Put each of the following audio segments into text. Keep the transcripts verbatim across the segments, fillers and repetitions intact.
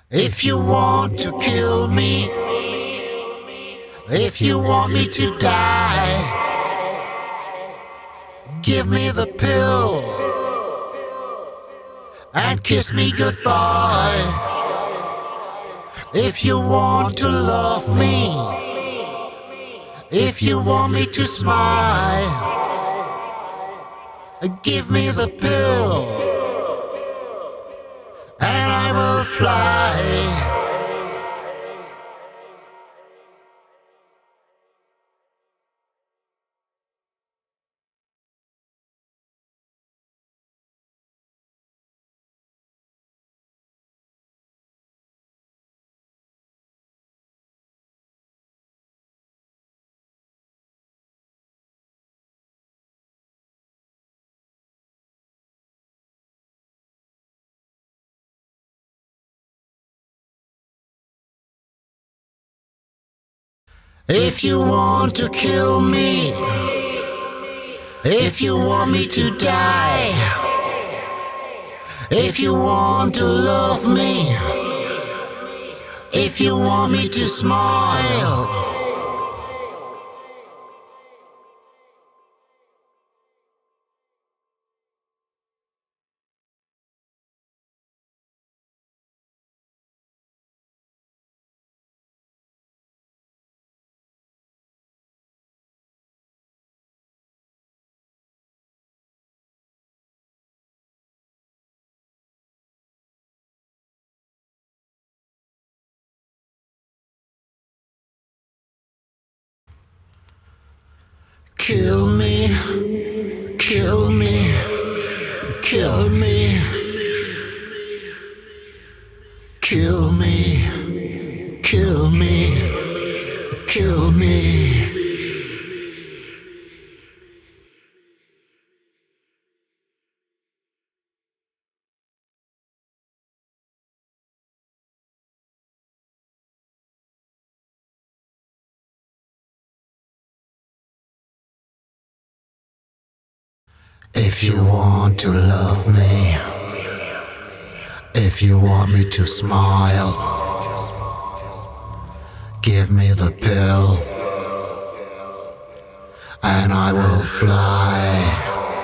If you want to kill me, if you want me to die, give me the pill and kiss me goodbye. If you want to love me, if you want me to smile, give me the pill and I will fly. If you want to kill me, if you want me to die, if you want to love me, if you want me to smile, kill me, kill me, kill me, kill me, kill me, kill me. If you want to love me, if you want me to smile, give me the pill and I will fly.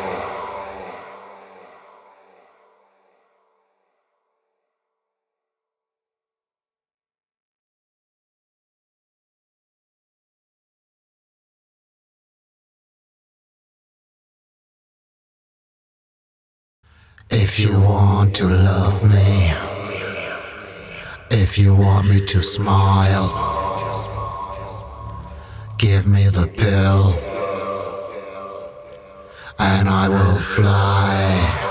If you want to love me, if you want me to smile, give me the pill and I will fly.